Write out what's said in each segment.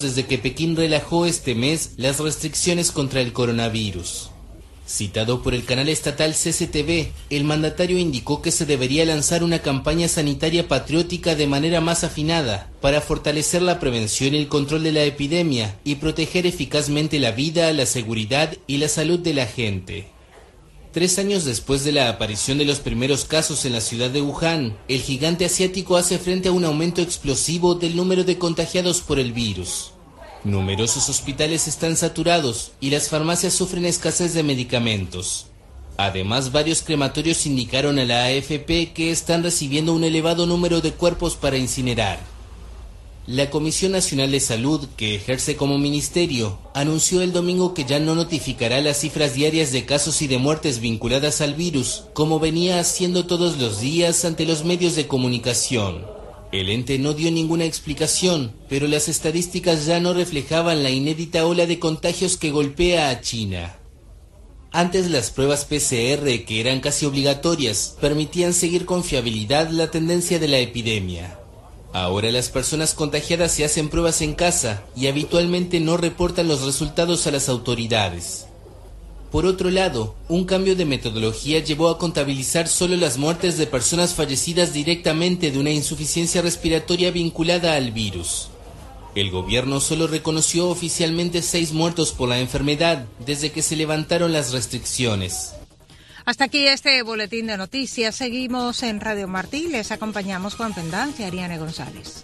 desde que Pekín relajó este mes las restricciones contra el coronavirus. Citado por el canal estatal CCTV, el mandatario indicó que se debería lanzar una campaña sanitaria patriótica de manera más afinada para fortalecer la prevención y el control de la epidemia y proteger eficazmente la vida, la seguridad y la salud de la gente. 3 años después de la aparición de los primeros casos en la ciudad de Wuhan, el gigante asiático hace frente a un aumento explosivo del número de contagiados por el virus. Numerosos hospitales están saturados y las farmacias sufren escasez de medicamentos. Además, varios crematorios indicaron a la AFP que están recibiendo un elevado número de cuerpos para incinerar. La Comisión Nacional de Salud, que ejerce como ministerio, anunció el domingo que ya no notificará las cifras diarias de casos y de muertes vinculadas al virus, como venía haciendo todos los días ante los medios de comunicación. El ente no dio ninguna explicación, pero las estadísticas ya no reflejaban la inédita ola de contagios que golpea a China. Antes las pruebas PCR, que eran casi obligatorias, permitían seguir con fiabilidad la tendencia de la epidemia. Ahora las personas contagiadas se hacen pruebas en casa y habitualmente no reportan los resultados a las autoridades. Por otro lado, un cambio de metodología llevó a contabilizar solo las muertes de personas fallecidas directamente de una insuficiencia respiratoria vinculada al virus. El gobierno solo reconoció oficialmente 6 muertos por la enfermedad desde que se levantaron las restricciones. Hasta aquí este boletín de noticias. Seguimos en Radio Martí. Les acompañamos Juan Pendán y Ariane González.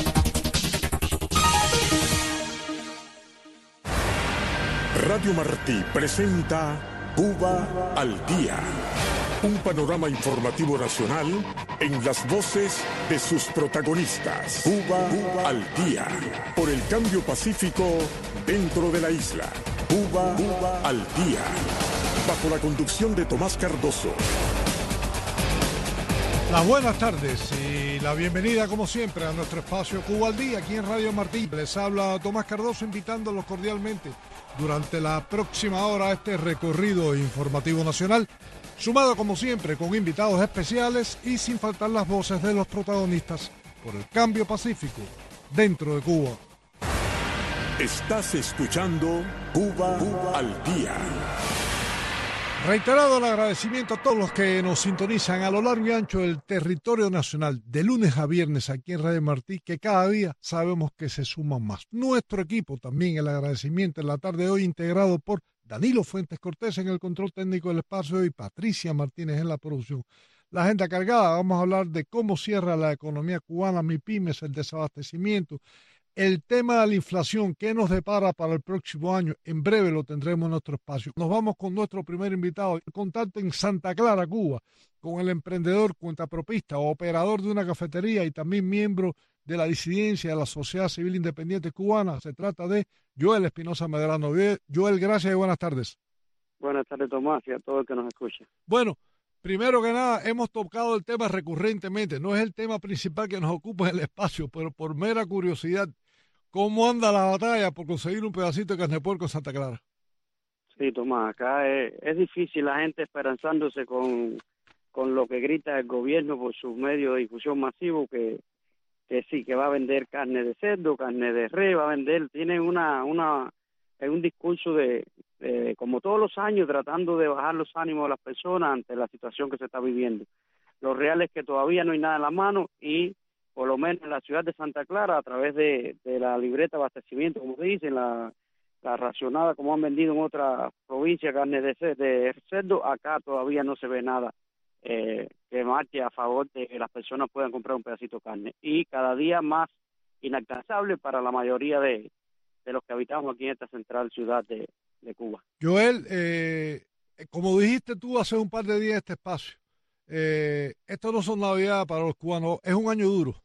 Radio Martí presenta Cuba al Día. Un panorama informativo nacional en las voces de sus protagonistas. Cuba al Día. Por el cambio pacífico dentro de la isla. Cuba al Día. Bajo la conducción de Tomás Cardoso. Las buenas tardes y la bienvenida, como siempre, a nuestro espacio Cuba al Día, aquí en Radio Martí. Les habla Tomás Cardoso, invitándolos cordialmente durante la próxima hora a este recorrido informativo nacional, sumado, como siempre, con invitados especiales y sin faltar las voces de los protagonistas por el cambio pacífico dentro de Cuba. Estás escuchando Cuba al Día. Reiterado el agradecimiento a todos los que nos sintonizan a lo largo y ancho del territorio nacional, de lunes a viernes aquí en Radio Martí, que cada día sabemos que se suman más. Nuestro equipo también, el agradecimiento en la tarde de hoy, integrado por Danilo Fuentes Cortés en el control técnico del espacio y Patricia Martínez en la producción. La agenda cargada, vamos a hablar de cómo cierra la economía cubana, MIPYMES, el desabastecimiento, el tema de la inflación, ¿qué nos depara para el próximo año? En breve lo tendremos en nuestro espacio. Nos vamos con nuestro primer invitado. El contacto en Santa Clara, Cuba, con el emprendedor, cuentapropista, operador de una cafetería y también miembro de la disidencia de la Sociedad Civil Independiente Cubana. Se trata de Joel Espinosa Medrano. Joel, gracias y buenas tardes. Buenas tardes, Tomás, y a todo el que nos escucha. Bueno, primero que nada, hemos tocado el tema recurrentemente. No es el tema principal que nos ocupa en el espacio, pero por mera curiosidad, ¿cómo anda la batalla por conseguir un pedacito de carne de puerco en Santa Clara? Sí, Tomás, acá es difícil la gente esperanzándose con lo que grita el gobierno por sus medios de difusión masivo, que sí, que va a vender carne de cerdo, carne de res, va a vender, tiene un discurso de como todos los años, tratando de bajar los ánimos de las personas ante la situación que se está viviendo. Lo real es que todavía no hay nada en la mano y por lo menos en la ciudad de Santa Clara, a través de la libreta de abastecimiento, como se dice, la racionada, como han vendido en otras provincias, carne de cerdo, acá todavía no se ve nada que marche a favor de que las personas puedan comprar un pedacito de carne. Y cada día más inalcanzable para la mayoría de los que habitamos aquí en esta central ciudad de Cuba. Joel, como dijiste tú hace un par de días en este espacio, esto no son Navidad para los cubanos, es un año duro.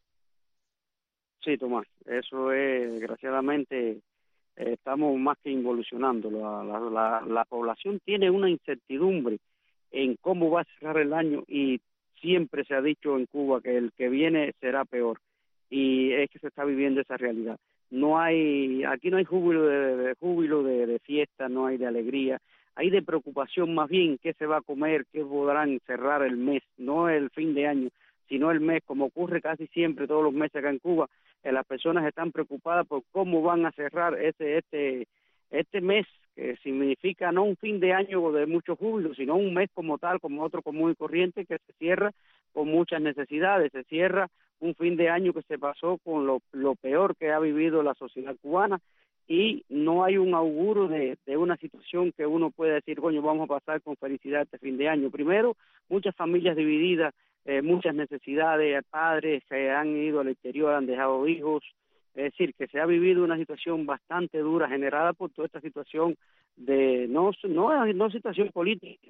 Sí, Tomás, eso es, desgraciadamente, estamos más que involucionando. La población tiene una incertidumbre en cómo va a cerrar el año y siempre se ha dicho en Cuba que el que viene será peor y es que se está viviendo esa realidad. Aquí no hay júbilo de fiesta, no hay de alegría, hay de preocupación más bien qué se va a comer, qué podrán cerrar el mes, no el fin de año, sino el mes, como ocurre casi siempre todos los meses acá en Cuba. las personas están preocupadas por cómo van a cerrar este mes, que significa no un fin de año de mucho júbilo, sino un mes como tal, como otro común y corriente, que se cierra con muchas necesidades, se cierra un fin de año que se pasó con lo peor que ha vivido la sociedad cubana, y no hay un auguro de una situación que uno pueda decir, coño, vamos a pasar con felicidad este fin de año. Primero, muchas familias divididas, muchas necesidades, padres que han ido al exterior, han dejado hijos, es decir, que se ha vivido una situación bastante dura generada por toda esta situación de no situación política.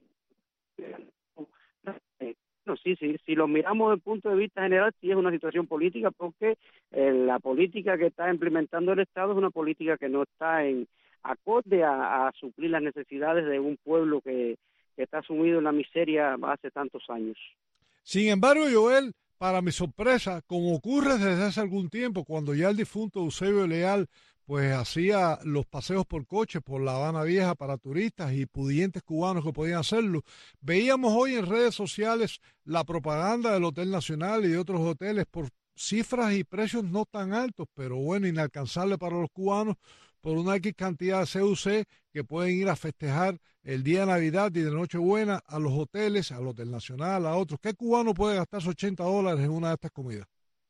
No, sí, si lo miramos desde el punto de vista general, sí es una situación política, porque la política que está implementando el Estado es una política que no está en acorde a suplir las necesidades de un pueblo que está sumido en la miseria hace tantos años. Sin embargo, Joel, para mi sorpresa, como ocurre desde hace algún tiempo, cuando ya el difunto Eusebio Leal pues hacía los paseos por coche por La Habana Vieja para turistas y pudientes cubanos que podían hacerlo, veíamos hoy en redes sociales la propaganda del Hotel Nacional y de otros hoteles por cifras y precios no tan altos, pero bueno, inalcanzables para los cubanos, por una X cantidad de CUC que pueden ir a festejar el día de Navidad y de Nochebuena a los hoteles, al Hotel Nacional, a otros. ¿Qué cubano puede gastarse $80 en una de estas comidas?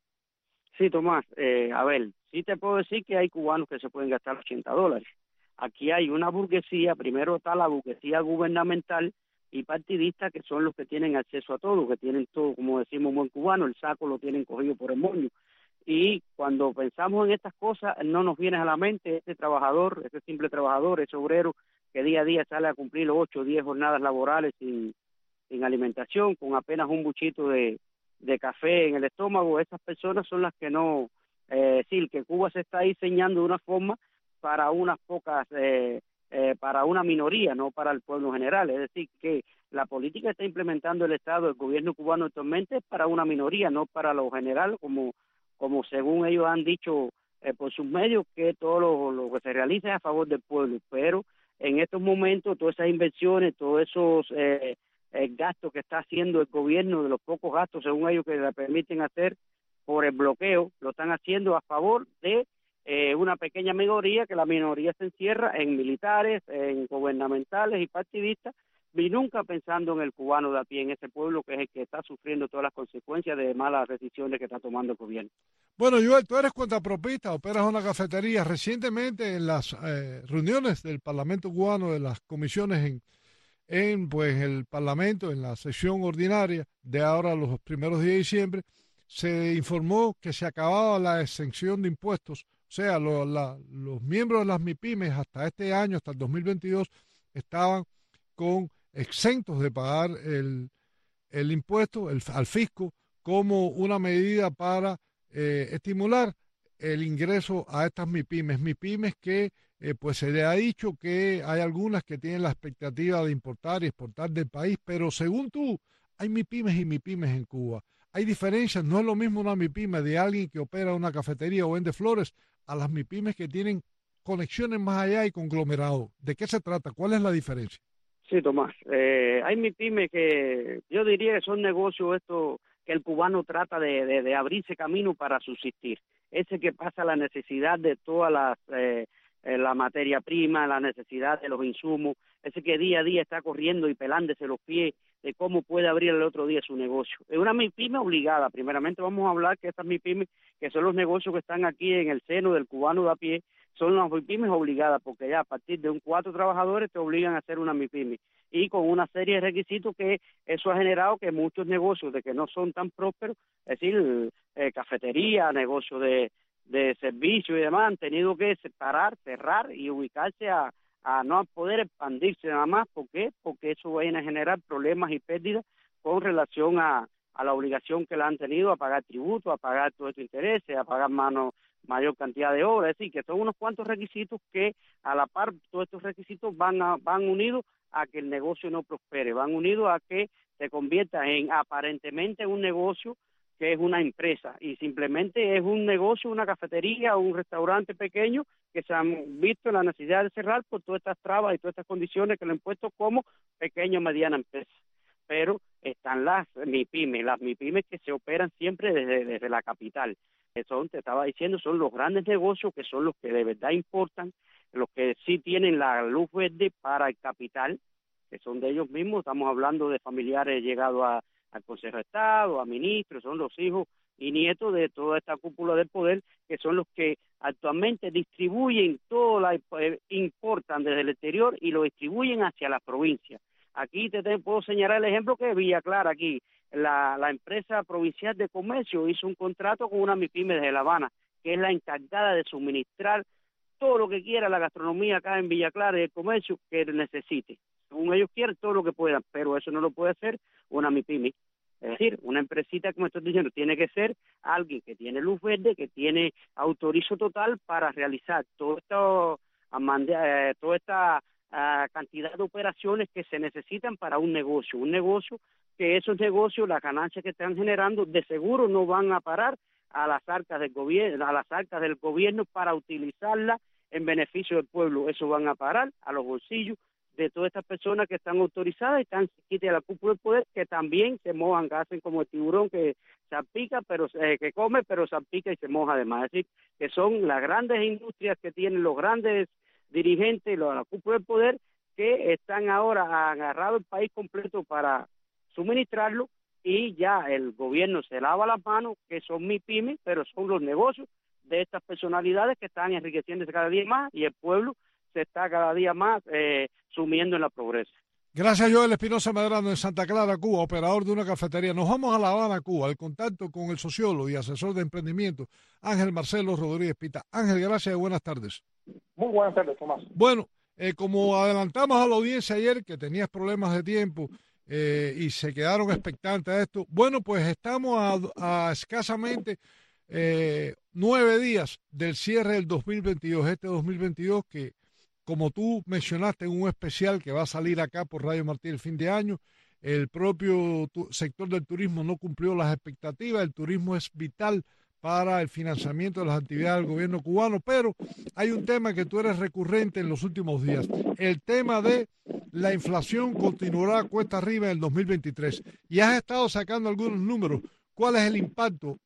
Sí, Tomás, a ver, sí te puedo decir que hay cubanos que se pueden gastar $80. Aquí hay una burguesía, primero está la burguesía gubernamental y partidista, que son los que tienen acceso a todo, que tienen todo, como decimos buen cubano, el saco lo tienen cogido por el moño. Y cuando pensamos en estas cosas, no nos viene a la mente este trabajador, este simple trabajador, ese obrero que día a día sale a cumplir 8 o 10 jornadas laborales sin alimentación, con apenas un buchito de café en el estómago. Esas personas son las que no, decir que Cuba se está diseñando de una forma para unas pocas, para una minoría, no para el pueblo general. Es decir, que la política que está implementando el Estado, el gobierno cubano actualmente, es para una minoría, no para lo general, como según ellos han dicho por sus medios, que todo lo que se realiza es a favor del pueblo. Pero en estos momentos, todas esas inversiones, todos esos gastos que está haciendo el gobierno, de los pocos gastos, según ellos, que le permiten hacer por el bloqueo, lo están haciendo a favor de una pequeña minoría, que la minoría se encierra en militares, en gubernamentales y partidistas, y nunca pensando en el cubano de a pie, en ese pueblo que es el que está sufriendo todas las consecuencias de malas decisiones que está tomando el gobierno. Bueno, Joel, tú eres cuentapropista, operas una cafetería. Recientemente en las reuniones del Parlamento cubano, de las comisiones en pues el Parlamento, en la sesión ordinaria de ahora los primeros días de diciembre, se informó que se acababa la exención de impuestos. O sea, los miembros de las MIPYMES hasta este año, hasta el 2022, estaban exentos de pagar el impuesto al fisco, como una medida para estimular el ingreso a estas MIPYMES que pues se le ha dicho que hay algunas que tienen la expectativa de importar y exportar del país, pero según tú, hay MIPYMES y MIPYMES en Cuba. Hay diferencias, no es lo mismo una MIPYME de alguien que opera una cafetería o vende flores a las MIPYMES que tienen conexiones más allá y conglomerados. ¿De qué se trata? ¿Cuál es la diferencia? Sí, Tomás, hay MIPYMES que yo diría que son negocios estos que el cubano trata de abrirse camino para subsistir. Ese que pasa la necesidad de todas la materia prima, la necesidad de los insumos, ese que día a día está corriendo y pelándose los pies de cómo puede abrir el otro día su negocio. Es una MIPYME obligada. Primeramente vamos a hablar que estas MIPYMEs, que son los negocios que están aquí en el seno del cubano de a pie, son las MIPYMEs obligadas, porque ya a partir de 4 trabajadores te obligan a hacer una MIPYME, y con una serie de requisitos que eso ha generado que muchos negocios de que no son tan prósperos, es decir, cafetería, negocios de servicio y demás, han tenido que separar, cerrar y ubicarse a no poder expandirse nada más. ¿Por qué? Porque eso va a generar problemas y pérdidas con relación a la obligación que le han tenido a pagar tributo, a pagar todos estos intereses, a pagar mayor cantidad de horas. Es decir, que son unos cuantos requisitos que a la par todos estos requisitos van unidos a que el negocio no prospere, van unidos a que se convierta en aparentemente un negocio que es una empresa, y simplemente es un negocio, una cafetería o un restaurante pequeño que se han visto la necesidad de cerrar por todas estas trabas y todas estas condiciones que le han puesto como pequeña o mediana empresa. Pero están las MIPYMEs que se operan siempre desde la capital, te estaba diciendo, son los grandes negocios que son los que de verdad importan, los que sí tienen la luz verde para el capital, que son de ellos mismos. Estamos hablando de familiares llegados al Consejo de Estado, a ministros, son los hijos y nietos de toda esta cúpula del poder, que son los que actualmente distribuyen todo, importan desde el exterior y lo distribuyen hacia las provincias. Aquí te puedo señalar el ejemplo que Villa Clara, aquí, la empresa provincial de comercio hizo un contrato con una MIPYME de La Habana, que es la encargada de suministrar todo lo que quiera la gastronomía acá en Villa Clara y el comercio que necesite. Según ellos quieren, todo lo que puedan, pero eso no lo puede hacer una MIPYME. Es decir, una empresita, como estoy diciendo, tiene que ser alguien que tiene luz verde, que tiene autorizo total para realizar toda esta cantidad de operaciones que se necesitan para un negocio que esos negocios, las ganancias que están generando, de seguro no van a parar a las arcas del gobierno para utilizarlas en beneficio del pueblo. Eso van a parar a los bolsillos de todas estas personas que están autorizadas y están cerquita de la cúpula del poder, que también se mojan, que hacen como el tiburón que salpica, que come, pero salpica y se moja además. Es decir, que son las grandes industrias que tienen los grandes dirigentes, la cúpula del poder, que están ahora agarrados el país completo para suministrarlo, y ya el gobierno se lava las manos, que son MIPYME, pero son los negocios de estas personalidades que están enriqueciéndose cada día más, y el pueblo se está cada día más sumiendo en la pobreza. Gracias, Joel Espinosa Medrano, en Santa Clara, Cuba, operador de una cafetería. Nos vamos a La Habana, Cuba, al contacto con el sociólogo y asesor de emprendimiento, Ángel Marcelo Rodríguez Pita. Ángel, gracias y buenas tardes. Muy buenas tardes, Tomás. Bueno, como adelantamos a la audiencia ayer, que tenías problemas de tiempo y se quedaron expectantes a esto, bueno, pues estamos a escasamente 9 días del cierre del 2022, este 2022 que, como tú mencionaste en un especial que va a salir acá por Radio Martí el fin de año, el propio sector del turismo no cumplió las expectativas. El turismo es vital para el financiamiento de las actividades del gobierno cubano, pero hay un tema que tú eres recurrente en los últimos días. El tema de la inflación continuará cuesta arriba en el 2023. Y has estado sacando algunos números. ¿Cuál es el impacto,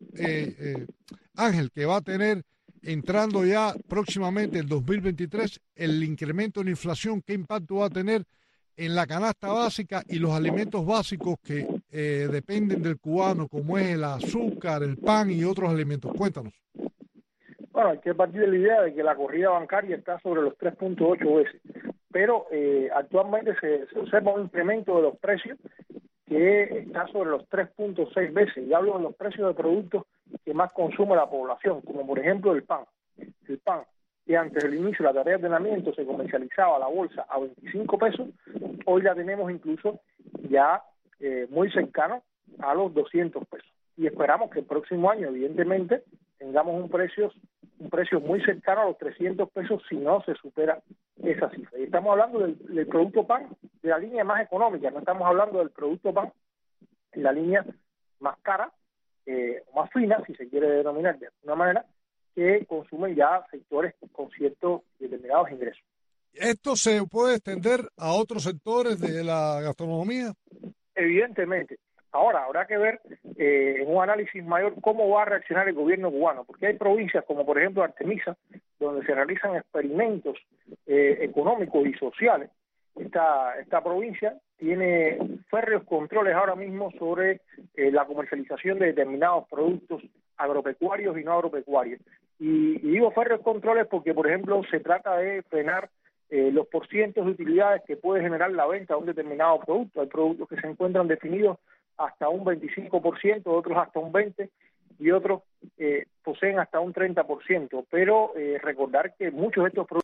Ángel, que va a tener entrando ya próximamente el 2023, el incremento en la inflación? ¿Qué impacto va a tener en la canasta básica y los alimentos básicos que dependen del cubano, como es el azúcar, el pan y otros alimentos? Cuéntanos. Bueno, hay que partir de la idea de que la corrida bancaria está sobre los 3.8 veces, pero actualmente se observa un incremento de los precios que está sobre los 3.6 veces, y hablo de los precios de productos que más consume la población, como por ejemplo el pan. El pan, que antes del inicio de la tarea de ordenamiento se comercializaba a la bolsa a 25 pesos, hoy la tenemos incluso ya muy cercano a los 200 pesos. Y esperamos que el próximo año, evidentemente, tengamos un precio muy cercano a los 300 pesos si no se supera esa cifra. Y estamos hablando del producto pan de la línea más económica, no estamos hablando del producto pan en la línea más cara, más fina, si se quiere denominar de alguna manera, que consumen ya sectores con ciertos determinados ingresos. ¿Esto se puede extender a otros sectores de la gastronomía? Evidentemente. Ahora, habrá que ver en un análisis mayor cómo va a reaccionar el gobierno cubano, porque hay provincias como por ejemplo Artemisa, donde se realizan experimentos económicos y sociales. Esta provincia tiene férreos controles ahora mismo sobre la comercialización de determinados productos agropecuarios y no agropecuarios. Y digo férreos controles porque, por ejemplo, se trata de frenar los porcientos de utilidades que puede generar la venta de un determinado producto. Hay productos que se encuentran definidos hasta un 25%, otros hasta un 20%, y otros poseen hasta un 30%. Pero recordar que muchos de estos productos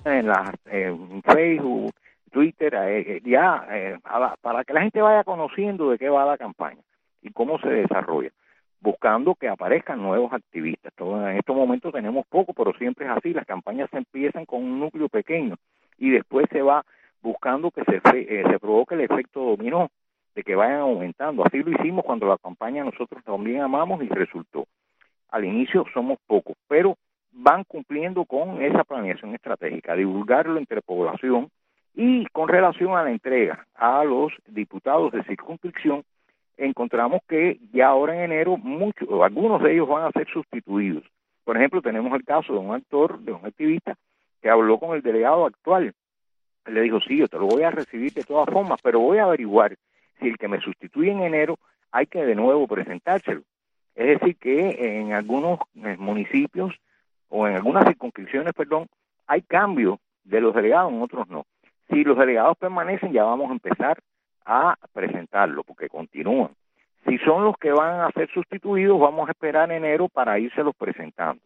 en Facebook, Twitter, para que la gente vaya conociendo de qué va la campaña y cómo se desarrolla, buscando que aparezcan nuevos activistas. En estos momentos tenemos poco, pero siempre es así, las campañas se empiezan con un núcleo pequeño y después se va buscando que se provoque el efecto dominó, de que vayan aumentando. Así lo hicimos cuando la campaña nosotros también amamos y resultó. Al inicio somos pocos, pero van cumpliendo con esa planeación estratégica, divulgarlo entre población. Y con relación a la entrega a los diputados de circunscripción, encontramos que ya ahora en enero algunos de ellos van a ser sustituidos. Por ejemplo, tenemos el caso de un activista, que habló con el delegado actual. Le dijo, sí, yo te lo voy a recibir de todas formas, pero voy a averiguar si el que me sustituye en enero hay que de nuevo presentárselo. Es decir, que en algunos municipios o en algunas circunscripciones, hay cambio de los delegados, en otros no. Si los delegados permanecen, ya vamos a empezar a presentarlo, porque continúan. Si son los que van a ser sustituidos, vamos a esperar enero para írselos presentando.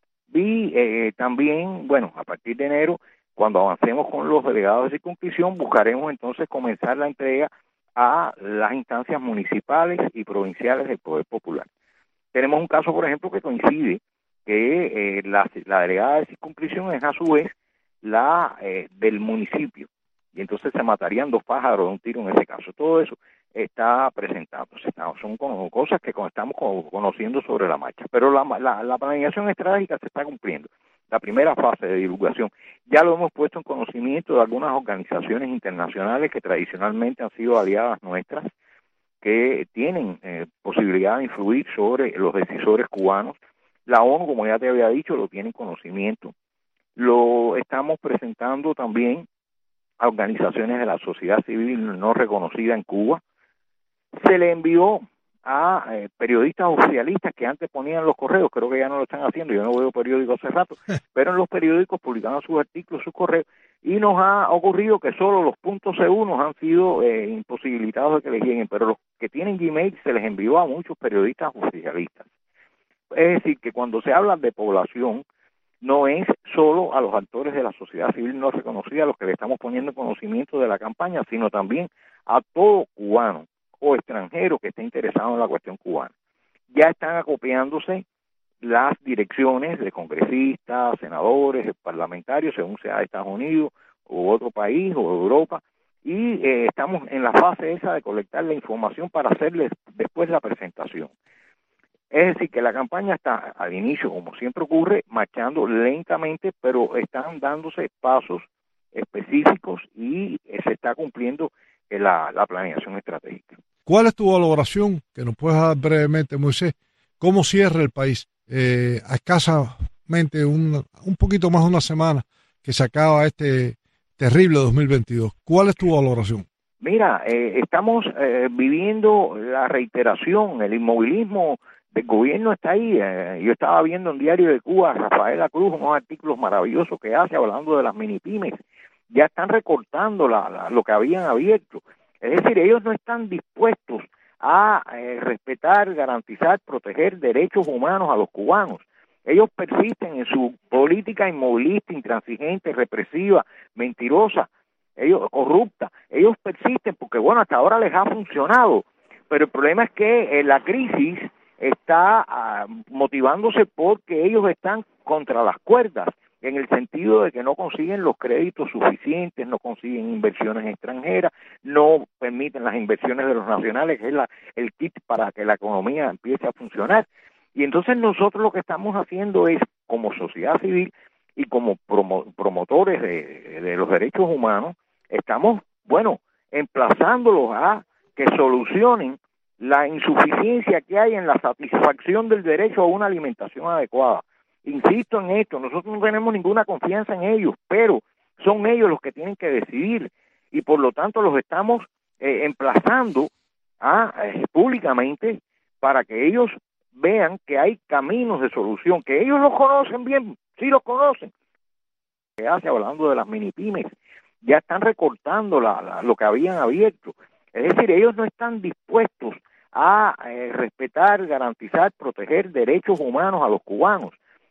Y también, a partir de enero, cuando avancemos con los delegados de circunscripción, buscaremos entonces comenzar la entrega a las instancias municipales y provinciales del Poder Popular. Tenemos un caso, por ejemplo, que coincide que la delegada de circunscripción es a su vez la del municipio, y entonces se matarían dos pájaros de un tiro en ese caso. Todo eso está presentándose, son cosas que estamos conociendo sobre la marcha, pero la planeación estratégica se está cumpliendo. La primera fase de divulgación ya lo hemos puesto en conocimiento de algunas organizaciones internacionales que tradicionalmente han sido aliadas nuestras, que tienen posibilidad de influir sobre los decisores cubanos. La ONU, como ya te había dicho, lo tiene en conocimiento. Lo estamos presentando también a organizaciones de la sociedad civil no reconocida en Cuba. Se le envió a periodistas oficialistas que antes ponían los correos, creo que ya no lo están haciendo, yo no veo periódicos hace rato, pero en los periódicos publicaban sus artículos, sus correos, y nos ha ocurrido que solo los puntos C1 han sido imposibilitados de que les lleguen, pero los que tienen Gmail se les envió a muchos periodistas oficialistas. Es decir, que cuando se habla de población, no es solo a los actores de la sociedad civil no reconocida a los que le estamos poniendo conocimiento de la campaña, sino también a todo cubano o extranjero que esté interesado en la cuestión cubana. Ya están acopiándose las direcciones de congresistas, senadores, parlamentarios, según sea de Estados Unidos u otro país o Europa, y estamos en la fase esa de colectar la información para hacerles después la presentación. Es decir, que la campaña está al inicio, como siempre ocurre, marchando lentamente, pero están dándose pasos específicos y se está cumpliendo la planeación estratégica. ¿Cuál es tu valoración, que nos puedes dar brevemente, Moisés? ¿Cómo cierra el país? A escasamente un poquito más de una semana que se acaba este terrible 2022. ¿Cuál es tu valoración? Mira, estamos viviendo la reiteración, el inmovilismo del gobierno está ahí. Yo estaba viendo en Diario de Cuba, Rafaela Cruz, unos artículos maravillosos que hace hablando de las minipymes. Ya están recortando lo que habían abierto. Es decir, ellos no están dispuestos a respetar, garantizar, proteger derechos humanos a los cubanos. Ellos persisten en su política inmovilista, intransigente, represiva, mentirosa, corrupta. Ellos persisten porque, hasta ahora les ha funcionado. Pero el problema es que la crisis está motivándose porque ellos están contra las cuerdas, en el sentido de que no consiguen los créditos suficientes, no consiguen inversiones extranjeras, no permiten las inversiones de los nacionales, que es el kit para que la economía empiece a funcionar. Y entonces nosotros lo que estamos haciendo es, como sociedad civil y como promotores de los derechos humanos, estamos, emplazándolos a que solucionen la insuficiencia que hay en la satisfacción del derecho a una alimentación adecuada. Insisto en esto, nosotros no tenemos ninguna confianza en ellos, pero son ellos los que tienen que decidir y por lo tanto los estamos emplazando públicamente para que ellos vean que hay caminos de solución, que ellos los conocen bien, sí los conocen. Hablando de las minipymes, ya están recortando lo que habían abierto. Es decir, ellos no están dispuestos a respetar, garantizar, proteger derechos humanos a los cubanos.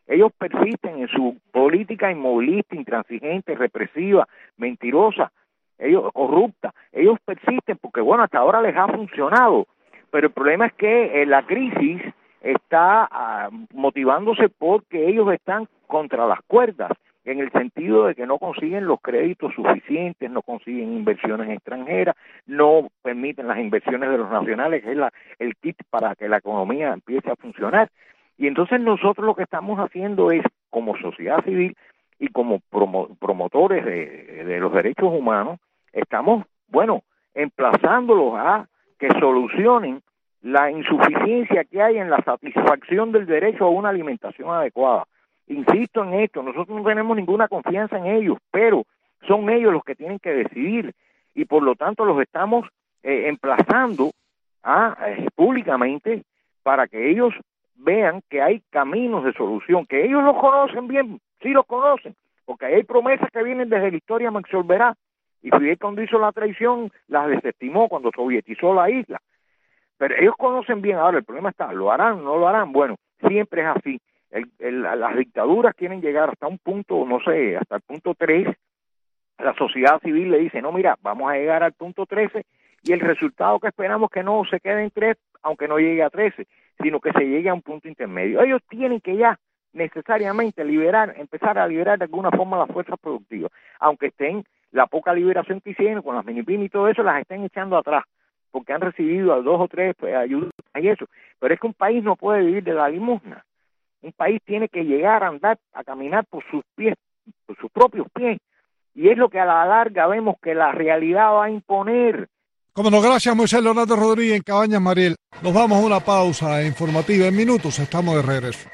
Ellos persisten en su política inmovilista, intransigente, represiva, mentirosa, ellos corrupta. Ellos persisten porque, bueno, hasta ahora les ha funcionado. Pero el problema es que la crisis está motivándose porque ellos están contra las cuerdas, en el sentido de que no consiguen los créditos suficientes, no consiguen inversiones extranjeras, no permiten las inversiones de los nacionales, que es el kit para que la economía empiece a funcionar. Y entonces nosotros lo que estamos haciendo es, como sociedad civil y como promotores de los derechos humanos, estamos, bueno, emplazándolos a que solucionen la insuficiencia que hay en la satisfacción del derecho a una alimentación adecuada. Insisto en esto, nosotros no tenemos ninguna confianza en ellos, pero son ellos los que tienen que decidir y por lo tanto los estamos emplazando públicamente para que ellos vean que hay caminos de solución, que ellos los conocen bien, sí los conocen, porque hay promesas que vienen desde la historia Maxwell Verá, y Fidel cuando hizo la traición las desestimó cuando sovietizó la isla, pero ellos conocen bien. Ahora el problema está, ¿lo harán o no lo harán? Bueno, siempre es así. Las dictaduras quieren llegar hasta un punto, no sé, hasta el punto 3, la sociedad civil le dice, no, mira, vamos a llegar al punto 13, y el resultado que esperamos que no se quede en 3, aunque no llegue a 13, sino que se llegue a un punto intermedio. Ellos tienen que ya necesariamente empezar a liberar de alguna forma las fuerzas productivas, aunque estén, la poca liberación que hicieron con las minipymes y todo eso, las estén echando atrás, porque han recibido a 2 o 3 ayudas y eso. Pero es que un país no puede vivir de la limosna. Un país tiene que llegar a andar, a caminar por sus pies, por sus propios pies, y es lo que a la larga vemos que la realidad va a imponer. Como no, gracias Moisés Leonardo Rodríguez en Cabañas Mariel. Nos vamos a una pausa informativa. En minutos estamos de regreso.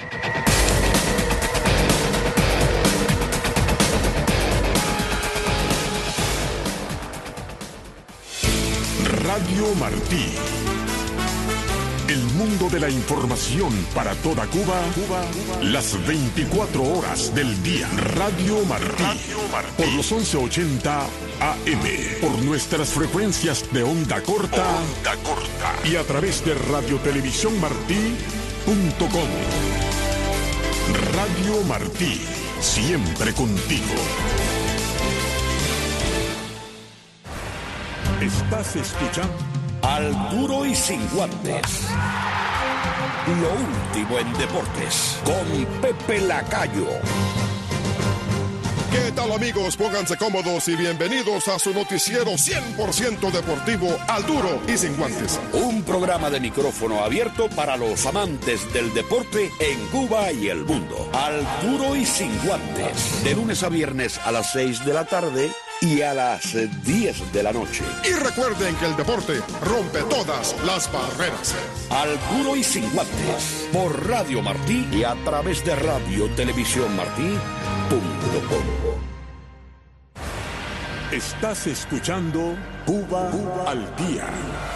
Radio Martí. El mundo de la información para toda Cuba, las 24 horas del día. Radio Martí. Por los 1180 AM. Por nuestras frecuencias de onda corta. Y a través de radiotelevisiónmartí.com. Radio Martí. Siempre contigo. Estás escuchando Al Duro y Sin Guantes. Lo último en deportes con Pepe Lacayo. ¿Qué tal, amigos? Pónganse cómodos y bienvenidos a su noticiero 100% deportivo Al Duro y Sin Guantes. Un programa de micrófono abierto para los amantes del deporte en Cuba y el mundo. Al Duro y Sin Guantes. De lunes a viernes a las 6 de la tarde y a las 10 de la noche. Y recuerden que el deporte rompe todas las barreras. Al Duro y Sin Guantes. Por Radio Martí y a través de radiotelevisiónmartí.com. Estás escuchando Cuba al Día.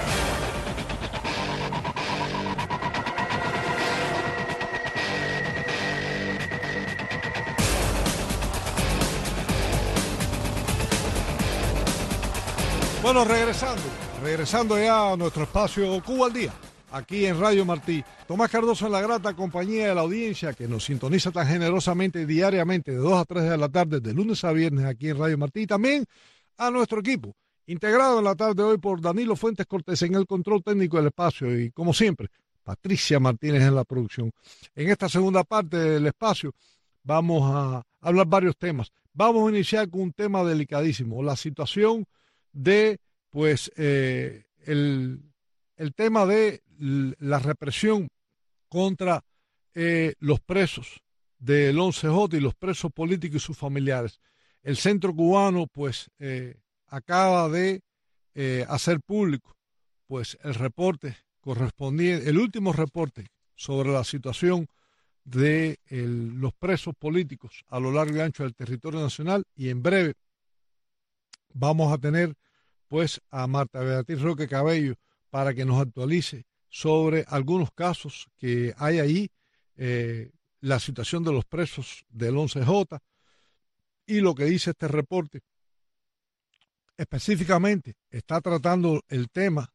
Bueno, regresando ya a nuestro espacio Cuba al Día, aquí en Radio Martí. Tomás Cardoso en la grata compañía de la audiencia que nos sintoniza tan generosamente diariamente de 2 a 3 de la tarde, de lunes a viernes aquí en Radio Martí. Y también a nuestro equipo, integrado en la tarde de hoy por Danilo Fuentes Cortés en el control técnico del espacio y, como siempre, Patricia Martínez en la producción. En esta segunda parte del espacio vamos a hablar varios temas. Vamos a iniciar con un tema delicadísimo, la situación de, pues, el tema de la represión contra los presos del 11J y los presos políticos y sus familiares. El Centro Cubano, pues, acaba de hacer público, pues, el reporte correspondiente, el último reporte sobre la situación de los presos políticos a lo largo y ancho del territorio nacional, y en breve vamos a tener, pues, a Marta Beatriz Roque Cabello para que nos actualice sobre algunos casos que hay ahí, la situación de los presos del 11J y lo que dice este reporte. Específicamente está tratando el tema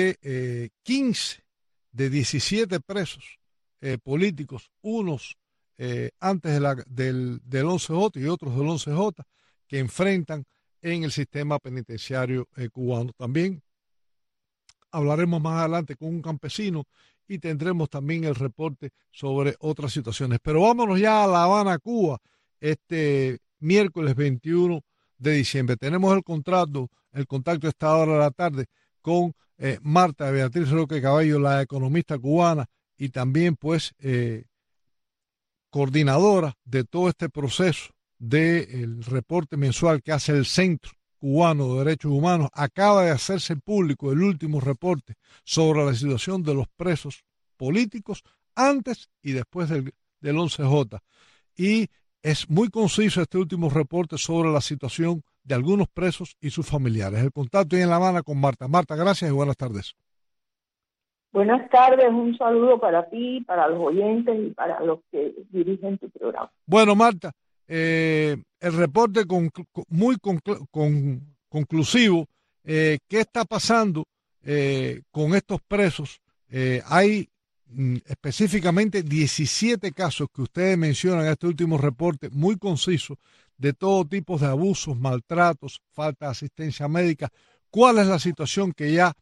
de 15 de 17 presos políticos, unos antes del 11J y otros del 11J que enfrentan en el sistema penitenciario cubano. También hablaremos más adelante con un campesino y tendremos también el reporte sobre otras situaciones. Pero vámonos ya a La Habana, Cuba, este miércoles 21 de diciembre. Tenemos el contacto a esta hora de la tarde con Marta Beatriz Roque Caballo, la economista cubana y también pues coordinadora de todo este proceso del reporte mensual que hace el Centro Cubano de Derechos Humanos. Acaba de hacerse público el último reporte sobre la situación de los presos políticos antes y después del 11J. Y es muy conciso este último reporte sobre la situación de algunos presos y sus familiares. El contacto en La Habana con Marta. Marta, gracias y buenas tardes. Buenas tardes, un saludo para ti, para los oyentes y para los que dirigen tu programa. Bueno, Marta, el reporte muy conclusivo. ¿Qué está pasando con estos presos? Hay específicamente 17 casos que ustedes mencionan en este último reporte, muy conciso, de todo tipo de abusos, maltratos, falta de asistencia médica. ¿Cuál es la situación que ya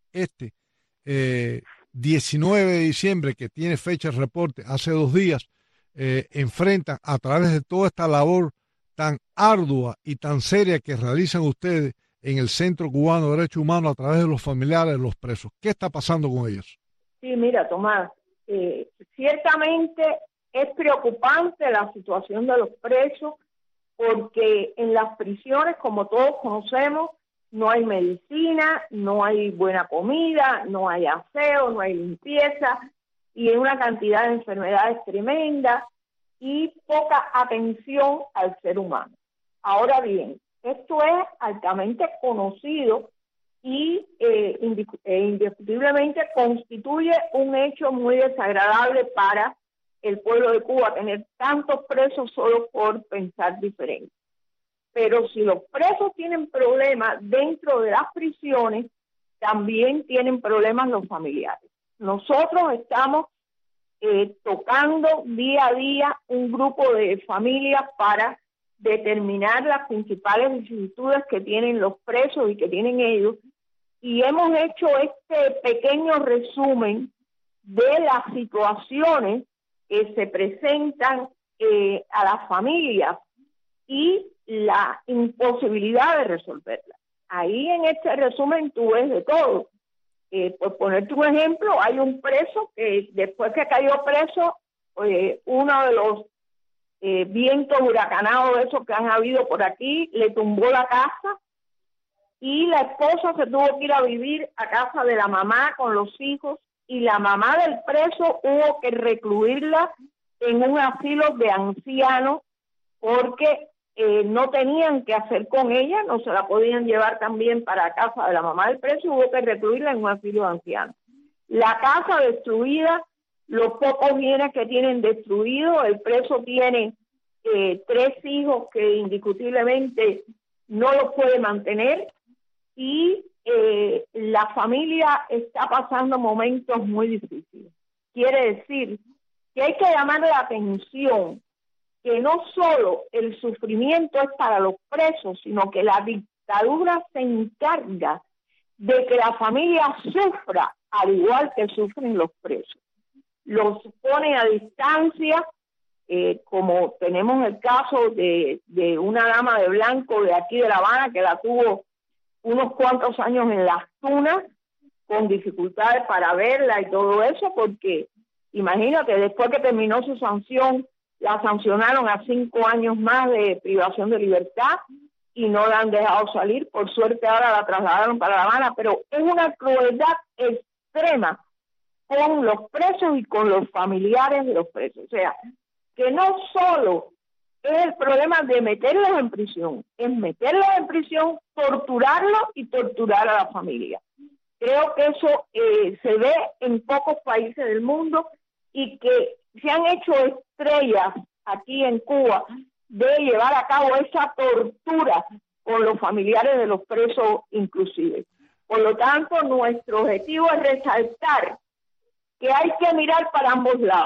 19 de diciembre, que tiene fecha el reporte, hace 2 días, enfrentan a través de toda esta labor tan ardua y tan seria que realizan ustedes en el Centro Cubano de Derechos Humanos a través de los familiares de los presos? ¿Qué está pasando con ellos? Sí, mira, Tomás, ciertamente es preocupante la situación de los presos porque en las prisiones, como todos conocemos, no hay medicina, no hay buena comida, no hay aseo, no hay limpieza y hay una cantidad de enfermedades tremendas y poca atención al ser humano. Ahora bien, esto es altamente conocido y indiscutiblemente constituye un hecho muy desagradable para el pueblo de Cuba tener tantos presos solo por pensar diferente. Pero si los presos tienen problemas dentro de las prisiones, también tienen problemas los familiares. Nosotros estamos tocando día a día un grupo de familias para determinar las principales vicisitudes que tienen los presos y que tienen ellos, y hemos hecho este pequeño resumen de las situaciones que se presentan a las familias y la imposibilidad de resolverlas. Ahí en este resumen tú ves de todo. Por ponerte un ejemplo, hay un preso que después que cayó preso, uno de los vientos huracanados esos que han habido por aquí le tumbó la casa y la esposa se tuvo que ir a vivir a casa de la mamá con los hijos y la mamá del preso hubo que recluirla en un asilo de ancianos porque no tenían qué hacer con ella, no se la podían llevar también para casa de la mamá del preso, hubo que recluirla en un asilo de ancianos. La casa destruida, los pocos bienes que tienen destruidos, el preso tiene 3 hijos que indiscutiblemente no los puede mantener y la familia está pasando momentos muy difíciles. Quiere decir que hay que llamar la atención que no solo el sufrimiento es para los presos, sino que la dictadura se encarga de que la familia sufra al igual que sufren los presos. Los pone a distancia, como tenemos el caso de una dama de blanco de aquí de La Habana que la tuvo unos cuantos años en las tunas, con dificultades para verla y todo eso, porque imagínate, después que terminó su sanción, la sancionaron a 5 años más de privación de libertad y no la han dejado salir. Por suerte ahora la trasladaron para La Habana, pero es una crueldad extrema con los presos y con los familiares de los presos. O sea, que no solo es el problema de meterlos en prisión, es meterlos en prisión, torturarlos y torturar a la familia. Creo que eso se ve en pocos países del mundo y que se han hecho estrellas aquí en Cuba de llevar a cabo esa tortura con los familiares de los presos inclusive. Por lo tanto, nuestro objetivo es resaltar que hay que mirar para ambos lados.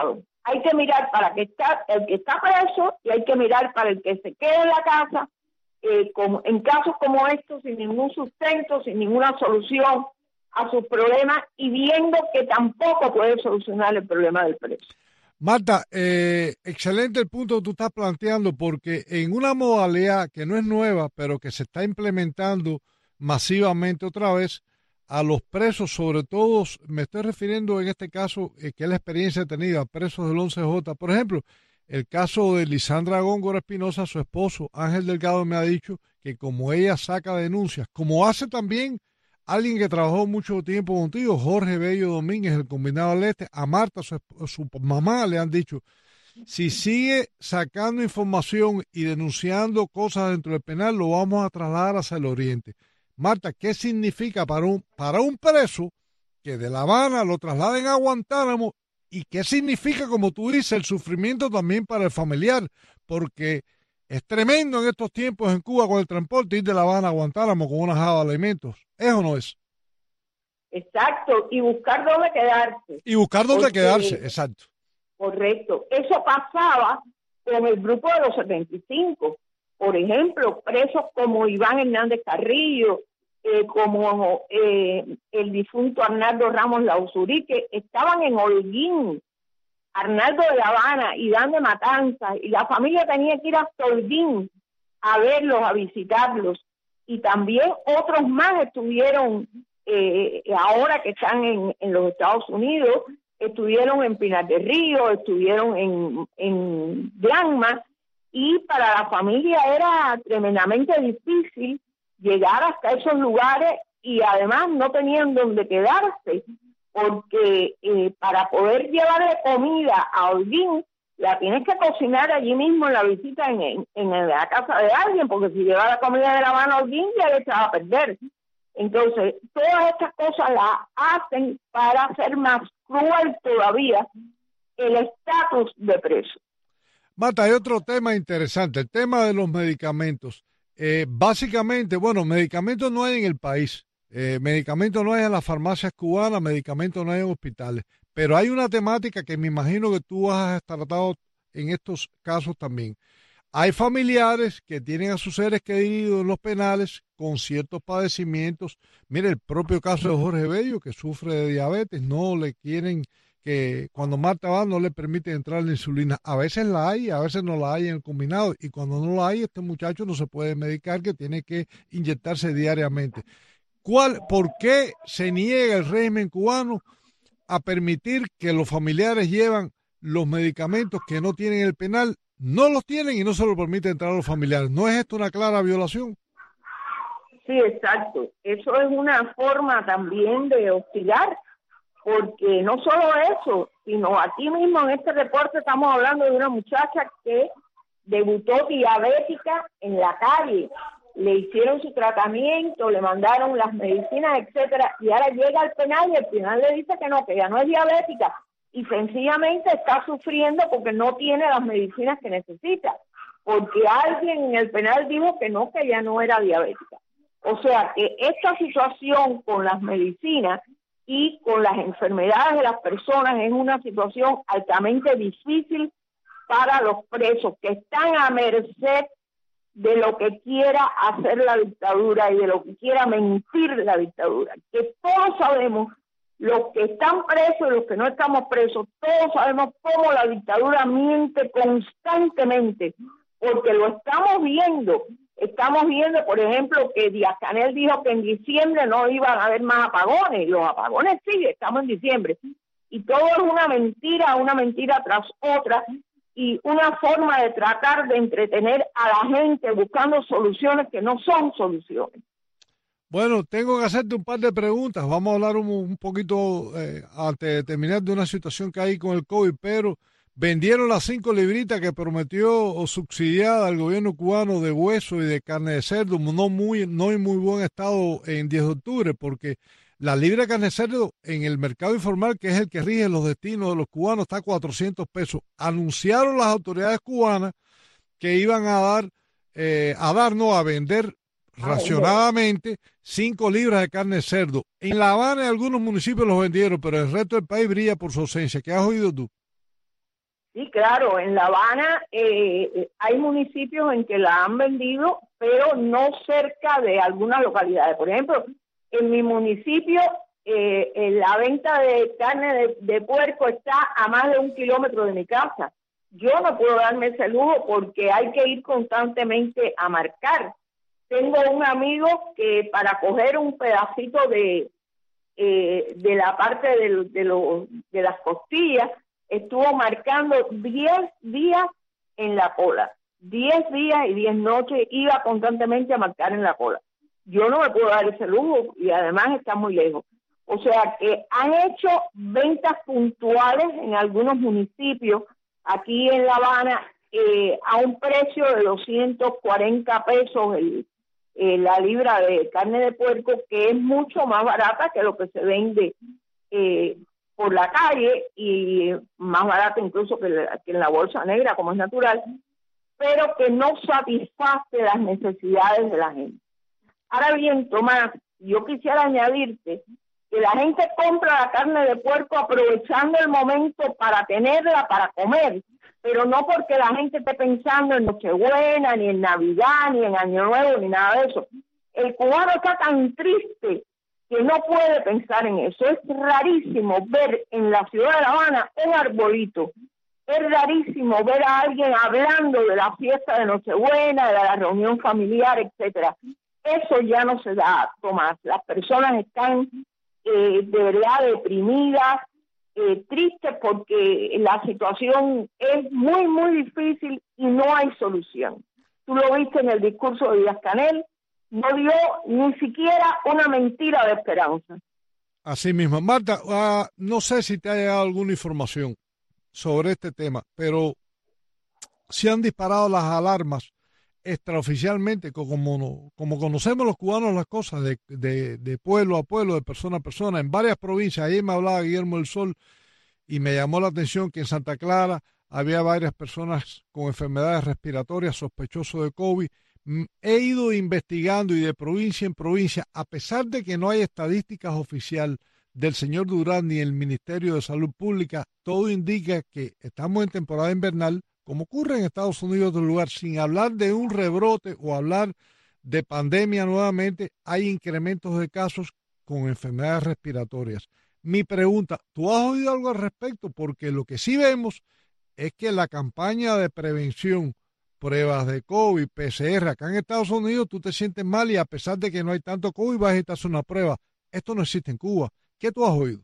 Hay que mirar para el que está preso y hay que mirar para el que se quede en la casa, en casos como estos, sin ningún sustento, sin ninguna solución a sus problemas y viendo que tampoco puede solucionar el problema del preso. Marta, excelente el punto que tú estás planteando, porque en una modalidad que no es nueva, pero que se está implementando masivamente otra vez, a los presos, sobre todo, me estoy refiriendo en este caso, que es la experiencia tenida, presos del 11J. Por ejemplo, el caso de Lisandra Góngora Espinosa, su esposo, Ángel Delgado, me ha dicho que como ella saca denuncias, como hace también alguien que trabajó mucho tiempo contigo, Jorge Bello Domínguez, el Combinado del Este, a Marta, su mamá, le han dicho, si sigue sacando información y denunciando cosas dentro del penal, lo vamos a trasladar hacia el Oriente. Marta, ¿qué significa para un preso que de La Habana lo trasladen a Guantánamo? ¿Y qué significa, como tú dices, el sufrimiento también para el familiar? Porque es tremendo en estos tiempos en Cuba con el transporte ir de La Habana a Guantánamo con una java de alimentos. ¿Es o no es? Exacto, y buscar dónde quedarse. Y buscar dónde quedarse, exacto. Correcto. Eso pasaba con el grupo de los 75. Por ejemplo, presos como Iván Hernández Carrillo, como el difunto Arnaldo Ramos Lausurí, que estaban en Holguín, Arnaldo de La Habana, Iván de Matanzas, y la familia tenía que ir hasta Holguín a verlos, a visitarlos. Y también otros más estuvieron, ahora que están en los Estados Unidos, estuvieron en Pinar del Río, estuvieron en Glanma, y para la familia era tremendamente difícil llegar hasta esos lugares y además no tenían donde quedarse, porque para poder llevarle comida a Holguín, la tienes que cocinar allí mismo en la visita en la casa de alguien, porque si lleva la comida de La Habana a Holguín ya le echaba a perder. Entonces, todas estas cosas las hacen para hacer más cruel todavía el estatus de preso. Marta, hay otro tema interesante, el tema de los medicamentos. Básicamente, bueno, medicamentos no hay en el país, medicamentos no hay en las farmacias cubanas, medicamentos no hay en hospitales, pero hay una temática que me imagino que tú has tratado en estos casos también. Hay familiares que tienen a sus seres queridos en los penales con ciertos padecimientos. Mire, el propio caso de Jorge Bello, que sufre de diabetes, no le quieren, que cuando Marta va no le permite entrar la insulina. A veces la hay, a veces no la hay en el combinado. Y cuando no la hay, este muchacho no se puede medicar, que tiene que inyectarse diariamente. ¿Por qué se niega el régimen cubano a permitir que los familiares llevan los medicamentos que no tienen el penal? No los tienen y no se lo permite entrar a los familiares. ¿No es esto una clara violación? Sí, exacto. Eso es una forma también de hostigar, porque no solo eso, sino aquí mismo en este reporte estamos hablando de una muchacha que debutó diabética en la calle, le hicieron su tratamiento, le mandaron las medicinas, etcétera, y ahora llega al penal y el penal le dice que no, que ya no es diabética, y sencillamente está sufriendo porque no tiene las medicinas que necesita, porque alguien en el penal dijo que no, que ya no era diabética. O sea que esta situación con las medicinas y con las enfermedades de las personas es una situación altamente difícil para los presos, que están a merced de lo que quiera hacer la dictadura y de lo que quiera mentir la dictadura. Que todos sabemos, los que están presos y los que no estamos presos, todos sabemos cómo la dictadura miente constantemente, porque lo estamos viendo. Estamos viendo, por ejemplo, que Díaz-Canel dijo que en diciembre no iban a haber más apagones. Los apagones sí, estamos en diciembre. Y todo es una mentira tras otra, y una forma de tratar de entretener a la gente buscando soluciones que no son soluciones. Bueno, tengo que hacerte un par de preguntas. Vamos a hablar un poquito antes de terminar de una situación que hay con el COVID, pero vendieron las 5 libritas que prometió o subsidiada al gobierno cubano de hueso y de carne de cerdo, no en muy buen estado en 10 de octubre, porque la libra de carne de cerdo en el mercado informal, que es el que rige los destinos de los cubanos, está a 400 pesos. Anunciaron las autoridades cubanas que iban a vender racionadamente 5 libras de carne de cerdo. En La Habana, en algunos municipios los vendieron, pero el resto del país brilla por su ausencia. ¿Qué has oído tú? Sí, claro, en La Habana hay municipios en que la han vendido, pero no cerca de algunas localidades. Por ejemplo, en mi municipio la venta de carne de puerco está a más de 1 kilómetro de mi casa. Yo no puedo darme ese lujo porque hay que ir constantemente a marcar. Tengo un amigo que para coger un pedacito de la parte de las costillas estuvo marcando 10 días en la cola. 10 días y 10 noches iba constantemente a marcar en la cola. Yo no me puedo dar ese lujo y además está muy lejos. O sea que han hecho ventas puntuales en algunos municipios aquí en La Habana a un precio de 240 pesos la libra de carne de puerco, que es mucho más barata que lo que se vende por la calle y más barata incluso que en la bolsa negra, como es natural, pero que no satisface las necesidades de la gente. Ahora bien, Tomás, yo quisiera añadirte que la gente compra la carne de puerco aprovechando el momento para tenerla, para comer, pero no porque la gente esté pensando en Nochebuena, ni en Navidad, ni en Año Nuevo, ni nada de eso. El cubano está tan triste que no puede pensar en eso. Es rarísimo ver en la ciudad de La Habana un arbolito. Es rarísimo ver a alguien hablando de la fiesta de Nochebuena, de la reunión familiar, etcétera. Eso ya no se da, Tomás. Las personas están de verdad deprimidas, tristes porque la situación es muy, muy difícil y no hay solución. Tú lo viste en el discurso de Díaz-Canel, no dio ni siquiera una mentira de esperanza. Así mismo. Marta, no sé si te ha llegado alguna información sobre este tema, pero se han disparado las alarmas extraoficialmente, como conocemos los cubanos las cosas, de pueblo a pueblo, de persona a persona, en varias provincias. Ayer me hablaba Guillermo del Sol y me llamó la atención que en Santa Clara había varias personas con enfermedades respiratorias sospechosos de COVID. He ido investigando y de provincia en provincia, a pesar de que no hay estadísticas oficiales del señor Durán ni el Ministerio de Salud Pública, todo indica que estamos en temporada invernal, como ocurre en Estados Unidos, otro lugar, sin hablar de un rebrote o hablar de pandemia nuevamente, hay incrementos de casos con enfermedades respiratorias. Mi pregunta, ¿tú has oído algo al respecto? Porque lo que sí vemos es que la campaña de prevención, pruebas de COVID, PCR, acá en Estados Unidos tú te sientes mal y a pesar de que no hay tanto COVID vas a hacer una prueba. Esto no existe en Cuba. ¿Qué tú has oído?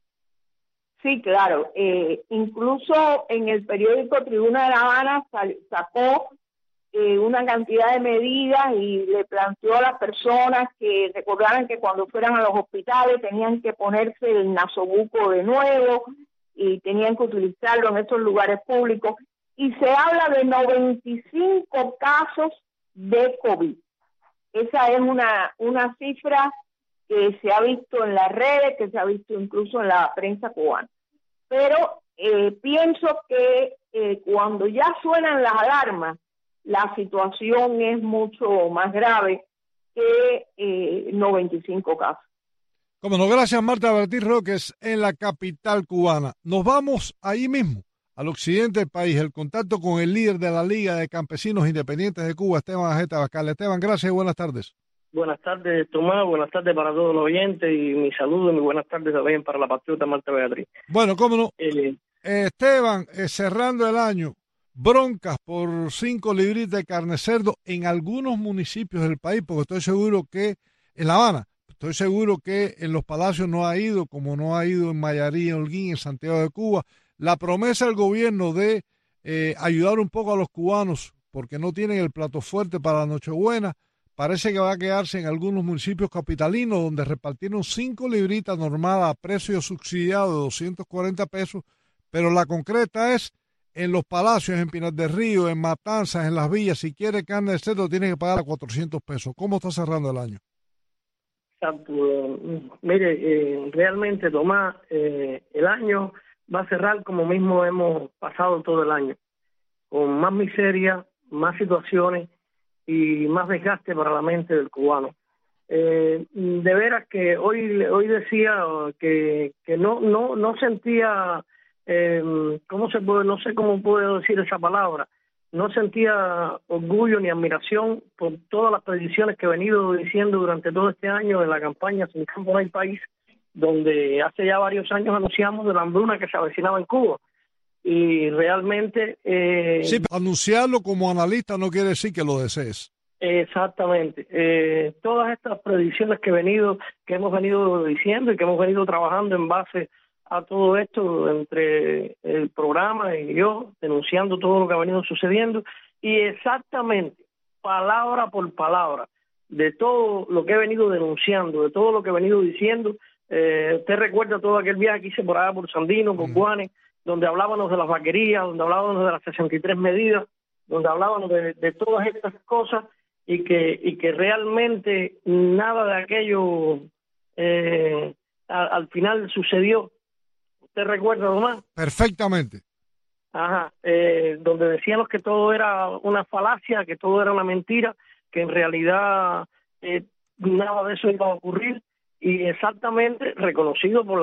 Sí, claro. Incluso en el periódico Tribuna de La Habana sacó una cantidad de medidas y le planteó a las personas que recordaran que cuando fueran a los hospitales tenían que ponerse el nasobuco de nuevo y tenían que utilizarlo en estos lugares públicos. Y se habla de 95 casos de COVID. Esa es una cifra que se ha visto en las redes, que se ha visto incluso en la prensa cubana. Pero pienso que cuando ya suenan las alarmas, la situación es mucho más grave que 95 casos. Como no, gracias Marta Bertí Roques en la capital cubana. Nos vamos ahí mismo, al occidente del país, el contacto con el líder de la Liga de Campesinos Independientes de Cuba, Esteban Ajeta Bascal. Esteban, gracias y buenas tardes. Buenas tardes, Tomás, buenas tardes para todos los oyentes y mi saludo y mi buenas tardes también para la patriota Marta Beatriz. Bueno, cómo no. Esteban, cerrando el año, broncas por 5 libritas de carne cerdo en algunos municipios del país, porque estoy seguro que en La Habana, estoy seguro que en los palacios no ha ido, como no ha ido en Mayarí, en Holguín, en Santiago de Cuba. La promesa del gobierno de ayudar un poco a los cubanos porque no tienen el plato fuerte para la Nochebuena, parece que va a quedarse en algunos municipios capitalinos donde repartieron 5 libritas normadas a precio subsidiado de 240 pesos, pero la concreta es en los palacios, en Pinar del Río, en Matanzas, en las villas. Si quiere carne de cerdo tiene que pagar a 400 pesos. ¿Cómo está cerrando el año? Exacto. Mire, realmente, Tomás, el año va a cerrar como mismo hemos pasado todo el año, con más miseria, más situaciones y más desgaste para la mente del cubano. De veras que hoy decía que no sentía ¿cómo se puede? No sé cómo puedo decir esa palabra. No sentía orgullo ni admiración por todas las predicciones que he venido diciendo durante todo este año en la campaña Sin Campo No Hay País, donde hace ya varios años anunciamos de la hambruna que se avecinaba en Cuba. Y realmente... sí, anunciarlo como analista no quiere decir que lo desees. Exactamente. Todas estas predicciones que hemos venido diciendo y que hemos venido trabajando en base a todo esto entre el programa y yo, denunciando todo lo que ha venido sucediendo, y exactamente, palabra por palabra, de todo lo que he venido denunciando, de todo lo que he venido diciendo. Usted recuerda todo aquel viaje que hice por allá por Sandino, por Guanes, donde hablábamos de las vaquerías, donde hablábamos de las 63 medidas, donde hablábamos de todas estas cosas, y que realmente nada de aquello al final sucedió. ¿Usted recuerda, Tomás? Perfectamente. Ajá, donde decíamos que todo era una falacia, que todo era una mentira, que en realidad nada de eso iba a ocurrir, y exactamente reconocido por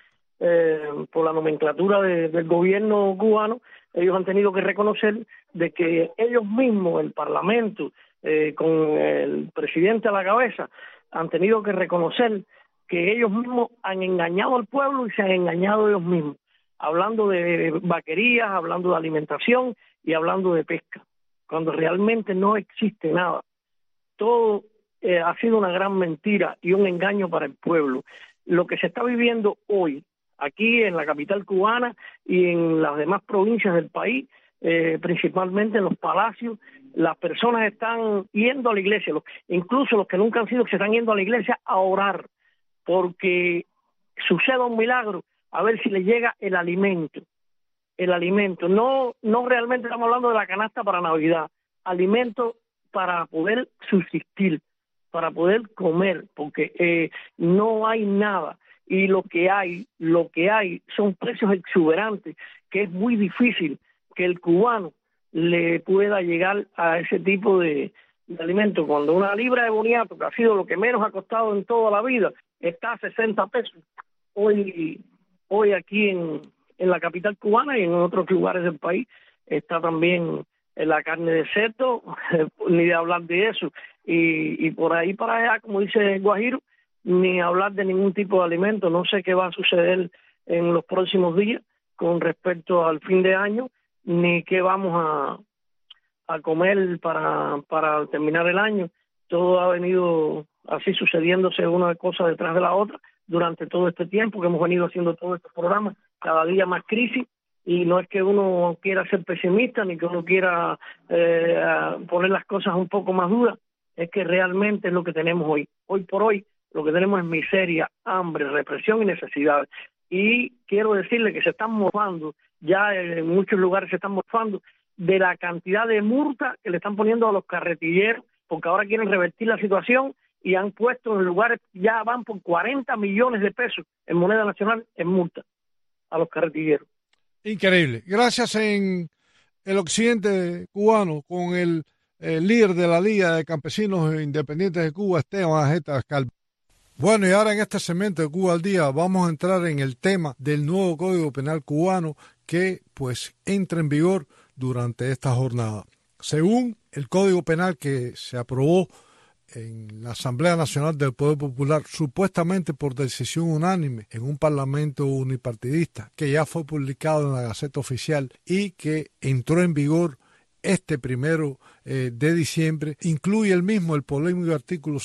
la nomenclatura del gobierno cubano. Ellos han tenido que reconocer de que ellos mismos, el Parlamento, con el presidente a la cabeza, han tenido que reconocer que ellos mismos han engañado al pueblo y se han engañado ellos mismos, hablando de vaquerías, hablando de alimentación y hablando de pesca, cuando realmente no existe nada. Todo ha sido una gran mentira y un engaño para el pueblo. Lo que se está viviendo hoy, aquí en la capital cubana y en las demás provincias del país, principalmente en los palacios, las personas están yendo a la iglesia, incluso los que nunca han sido, se están yendo a la iglesia a orar, porque suceda un milagro, a ver si les llega el alimento. El alimento, no realmente estamos hablando de la canasta para Navidad, alimento para poder subsistir, para poder comer, porque no hay nada, y lo que hay son precios exuberantes, que es muy difícil que el cubano le pueda llegar a ese tipo de alimento. Cuando una libra de boniato, que ha sido lo que menos ha costado en toda la vida, está a 60 pesos, hoy aquí en la capital cubana y en otros lugares del país está también la carne de cerdo, ni de hablar de eso, y por ahí para allá, como dice el Guajiro, ni hablar de ningún tipo de alimento. No sé qué va a suceder en los próximos días con respecto al fin de año, ni qué vamos a comer para terminar el año. Todo ha venido así sucediéndose una cosa detrás de la otra durante todo este tiempo que hemos venido haciendo todos estos programas, cada día más crisis, y no es que uno quiera ser pesimista ni que uno quiera poner las cosas un poco más duras, es que realmente es lo que tenemos hoy. Hoy por hoy lo que tenemos es miseria, hambre, represión y necesidades. Y quiero decirle que se están mofando, ya en muchos lugares se están mofando de la cantidad de multas que le están poniendo a los carretilleros, porque ahora quieren revertir la situación y han puesto en lugares, ya van por 40 millones de pesos en moneda nacional en multa a los carretilleros. Increíble. Gracias en el occidente cubano con el líder de la Liga de Campesinos Independientes de Cuba, Esteban Ajeta Calvo. Bueno, y ahora en este segmento de Cuba al Día vamos a entrar en el tema del nuevo Código Penal cubano que pues entra en vigor durante esta jornada. Según el Código Penal que se aprobó en la Asamblea Nacional del Poder Popular, supuestamente por decisión unánime en un parlamento unipartidista, que ya fue publicado en la Gaceta Oficial y que entró en vigor este 1 de diciembre, incluye el polémico artículo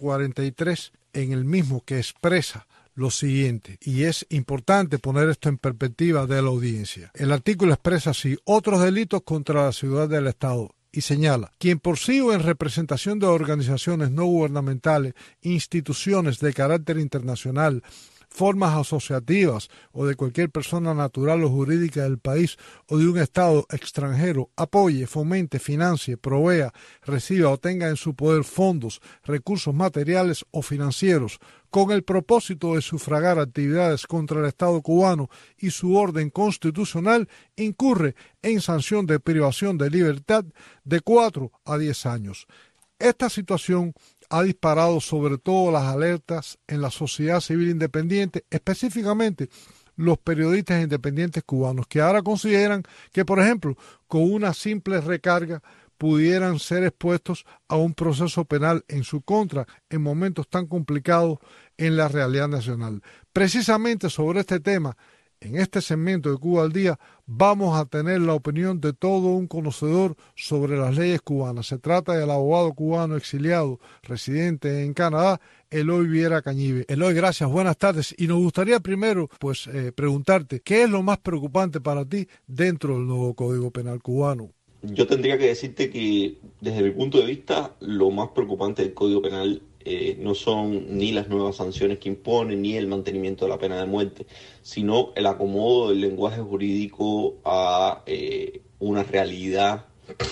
143 en el mismo, que expresa lo siguiente, y es importante poner esto en perspectiva de la audiencia. El artículo expresa así: otros delitos contra la seguridad del Estado, y señala: quien por sí o en representación de organizaciones no gubernamentales, instituciones de carácter internacional, formas asociativas o de cualquier persona natural o jurídica del país o de un Estado extranjero, apoye, fomente, financie, provea, reciba o tenga en su poder fondos, recursos materiales o financieros con el propósito de sufragar actividades contra el Estado cubano y su orden constitucional, incurre en sanción de privación de libertad de 4 a 10 años. Esta situación ha disparado sobre todo las alertas en la sociedad civil independiente, específicamente los periodistas independientes cubanos, que ahora consideran que, por ejemplo, con una simple recarga pudieran ser expuestos a un proceso penal en su contra en momentos tan complicados en la realidad nacional. Precisamente sobre este tema, en este segmento de Cuba al Día, vamos a tener la opinión de todo un conocedor sobre las leyes cubanas. Se trata del abogado cubano exiliado, residente en Canadá, Eloy Viera Cañive. Eloy, gracias, buenas tardes. Y nos gustaría primero preguntarte, ¿qué es lo más preocupante para ti dentro del nuevo Código Penal cubano? Yo tendría que decirte que, desde mi punto de vista, lo más preocupante del Código Penal no son ni las nuevas sanciones que impone, ni el mantenimiento de la pena de muerte, sino el acomodo del lenguaje jurídico a una realidad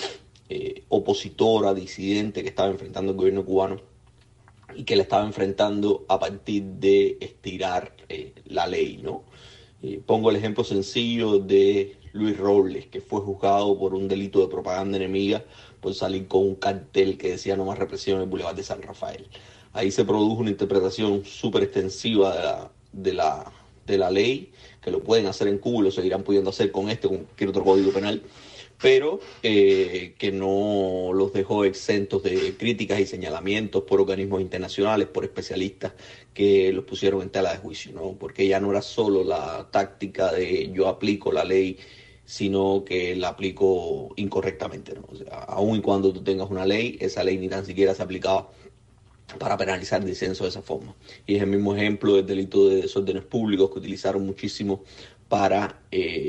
opositora, disidente, que estaba enfrentando el gobierno cubano y que la estaba enfrentando a partir de estirar la ley, ¿no? Pongo el ejemplo sencillo de Luis Robles, que fue juzgado por un delito de propaganda enemiga por salir con un cartel que decía "no más represión" en el Boulevard de San Rafael. Ahí se produjo una interpretación súper extensiva de la ley, que lo pueden hacer en Cuba y lo seguirán pudiendo hacer con con cualquier otro código penal, pero que no los dejó exentos de críticas y señalamientos por organismos internacionales, por especialistas que los pusieron en tela de juicio, ¿no? Porque ya no era solo la táctica de yo aplico la ley, sino que la aplico incorrectamente, ¿no? O sea, aun y cuando tú tengas una ley, esa ley ni tan siquiera se aplicaba para penalizar disenso de esa forma. Y es el mismo ejemplo del delito de desórdenes públicos que utilizaron muchísimo para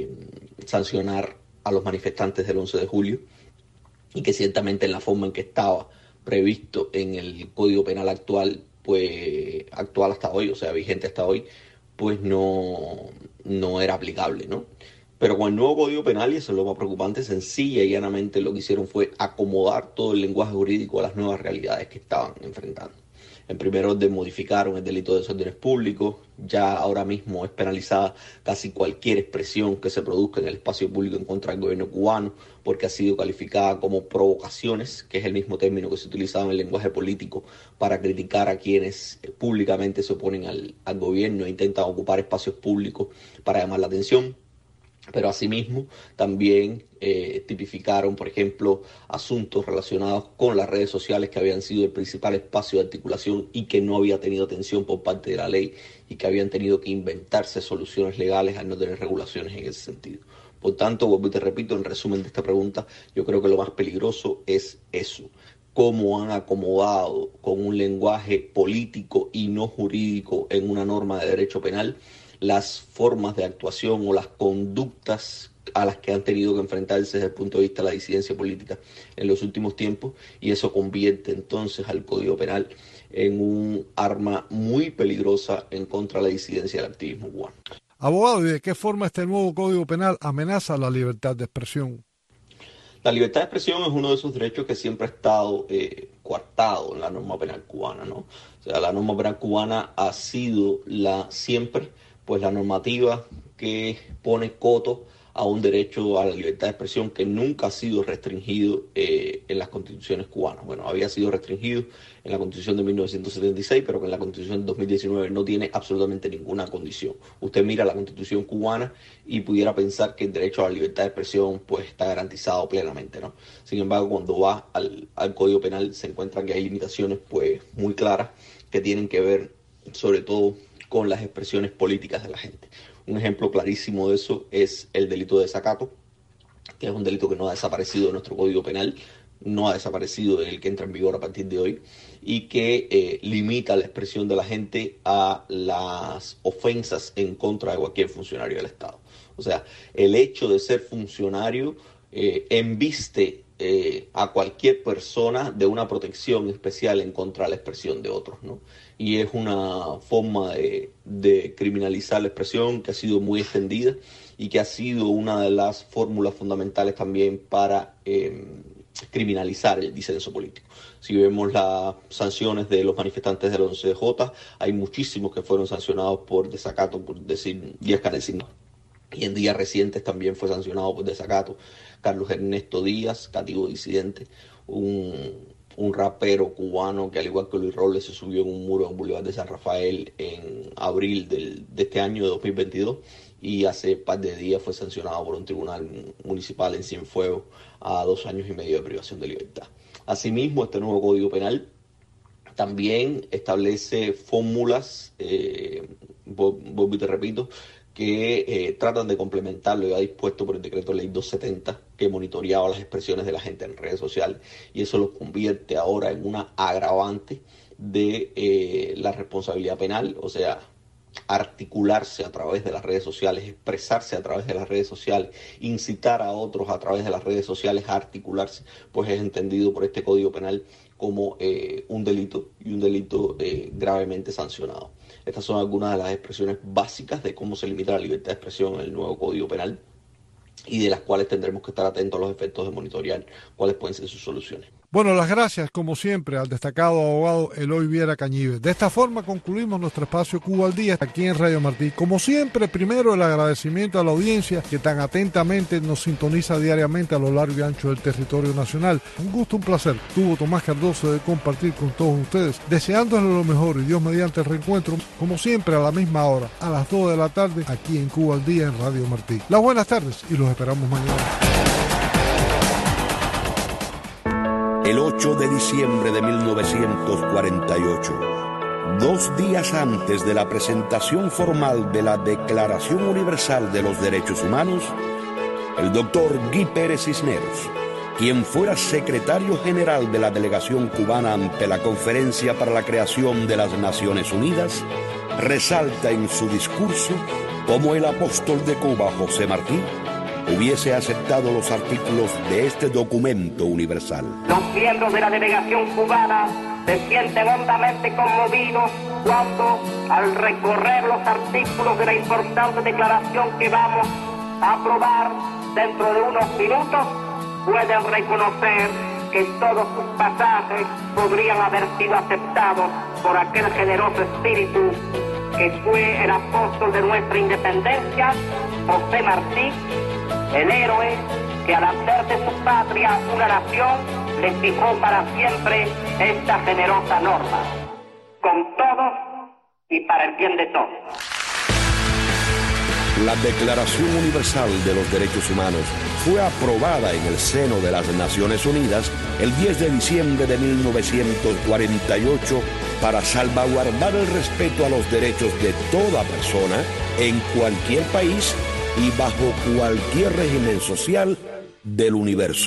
sancionar a los manifestantes del 11 de julio, y que ciertamente en la forma en que estaba previsto en el Código Penal actual, pues actual hasta hoy, o sea, vigente hasta hoy, pues no era aplicable, ¿no? Pero con el nuevo Código Penal, y eso es lo más preocupante, sencilla y llanamente lo que hicieron fue acomodar todo el lenguaje jurídico a las nuevas realidades que estaban enfrentando. En primer orden, modificaron el delito de desórdenes públicos. Ya ahora mismo es penalizada casi cualquier expresión que se produzca en el espacio público en contra del gobierno cubano, porque ha sido calificada como provocaciones, que es el mismo término que se utilizaba en el lenguaje político para criticar a quienes públicamente se oponen al gobierno e intentan ocupar espacios públicos para llamar la atención. Pero asimismo también tipificaron, por ejemplo, asuntos relacionados con las redes sociales, que habían sido el principal espacio de articulación y que no había tenido atención por parte de la ley, y que habían tenido que inventarse soluciones legales al no tener regulaciones en ese sentido. Por tanto, vuelvo y te repito, en resumen de esta pregunta, yo creo que lo más peligroso es eso: cómo han acomodado con un lenguaje político y no jurídico en una norma de derecho penal las formas de actuación o las conductas a las que han tenido que enfrentarse desde el punto de vista de la disidencia política en los últimos tiempos, y eso convierte entonces al Código Penal en un arma muy peligrosa en contra de la disidencia del activismo cubano. Abogado, ¿y de qué forma este nuevo Código Penal amenaza la libertad de expresión? La libertad de expresión es uno de esos derechos que siempre ha estado coartado en la norma penal cubana, ¿no? O sea, la norma penal cubana ha sido siempre la normativa que pone coto a un derecho a la libertad de expresión que nunca ha sido restringido en las constituciones cubanas. Bueno, había sido restringido en la Constitución de 1976, pero que en la Constitución de 2019 no tiene absolutamente ninguna condición. Usted mira la Constitución cubana y pudiera pensar que el derecho a la libertad de expresión pues está garantizado plenamente, ¿no? Sin embargo, cuando va al Código Penal se encuentra que hay limitaciones pues muy claras que tienen que ver sobre todo con las expresiones políticas de la gente. Un ejemplo clarísimo de eso es el delito de desacato, que es un delito que no ha desaparecido de nuestro Código Penal, no ha desaparecido en el que entra en vigor a partir de hoy, y que limita la expresión de la gente a las ofensas en contra de cualquier funcionario del Estado. O sea, el hecho de ser funcionario embiste a cualquier persona de una protección especial en contra de la expresión de otros, ¿no? Y es una forma de criminalizar la expresión que ha sido muy extendida y que ha sido una de las fórmulas fundamentales también para criminalizar el disenso político. Si vemos las sanciones de los manifestantes del 11J, hay muchísimos que fueron sancionados por desacato, por decir Díaz Canel. Y en días recientes también fue sancionado por desacato Carlos Ernesto Díaz, cativo disidente, un rapero cubano que, al igual que Luis Robles, se subió en un muro en Boulevard de San Rafael en abril de este año de 2022 y hace par de días fue sancionado por un tribunal municipal en Cienfuegos a 2 años y medio de privación de libertad. Asimismo, este nuevo Código Penal también establece fórmulas, vuelvo y te repito, que tratan de complementar lo ya dispuesto por el decreto ley 270, que monitoreaba las expresiones de la gente en redes sociales, y eso lo convierte ahora en una agravante de la responsabilidad penal, o sea, articularse a través de las redes sociales, expresarse a través de las redes sociales, incitar a otros a través de las redes sociales a articularse, pues es entendido por este Código Penal como un delito, y un delito gravemente sancionado. Estas son algunas de las expresiones básicas de cómo se limita la libertad de expresión en el nuevo Código Penal, y de las cuales tendremos que estar atentos a los efectos de monitorear cuáles pueden ser sus soluciones. Bueno, las gracias, como siempre, al destacado abogado Eloy Viera Cañives. De esta forma concluimos nuestro espacio Cuba al Día aquí en Radio Martí. Como siempre, primero el agradecimiento a la audiencia que tan atentamente nos sintoniza diariamente a lo largo y ancho del territorio nacional. Un gusto, un placer. Tuvo Tomás Cardoso de compartir con todos ustedes, deseándoles lo mejor y Dios mediante el reencuentro, como siempre, a la misma hora, a las 2 de la tarde, aquí en Cuba al Día en Radio Martí. Las buenas tardes y los esperamos mañana. El 8 de diciembre de 1948, 2 días antes de la presentación formal de la Declaración Universal de los Derechos Humanos, el doctor Guy Pérez Cisneros, quien fuera secretario general de la delegación cubana ante la Conferencia para la Creación de las Naciones Unidas, resalta en su discurso cómo el apóstol de Cuba, José Martí, hubiese aceptado los artículos de este documento universal. Los miembros de la delegación cubana se sienten hondamente conmovidos cuando, al recorrer los artículos de la importante declaración que vamos a aprobar dentro de unos minutos, pueden reconocer que todos sus pasajes podrían haber sido aceptados por aquel generoso espíritu que fue el apóstol de nuestra independencia, José Martí, el héroe que al hacer de su patria una nación le fijó para siempre esta generosa norma, con todos y para el bien de todos. La Declaración Universal de los Derechos Humanos fue aprobada en el seno de las Naciones Unidas el 10 de diciembre de 1948 para salvaguardar el respeto a los derechos de toda persona en cualquier país y bajo cualquier régimen social del universo.